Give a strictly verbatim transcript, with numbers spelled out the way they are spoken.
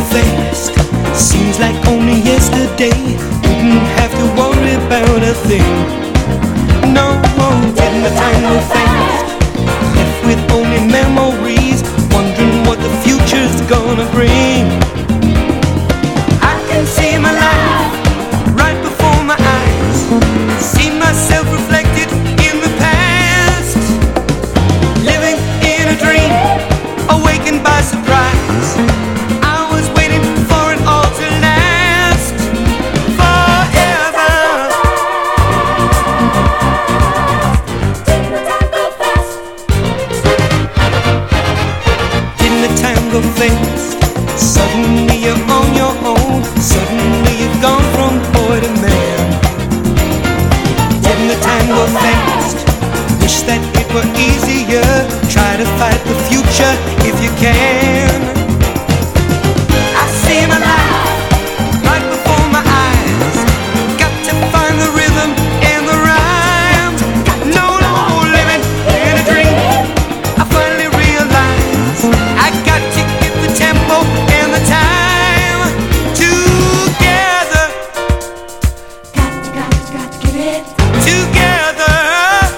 fast. Seems like only yesterday. Didn't have to worry about a thing. No, didn't the time go fast?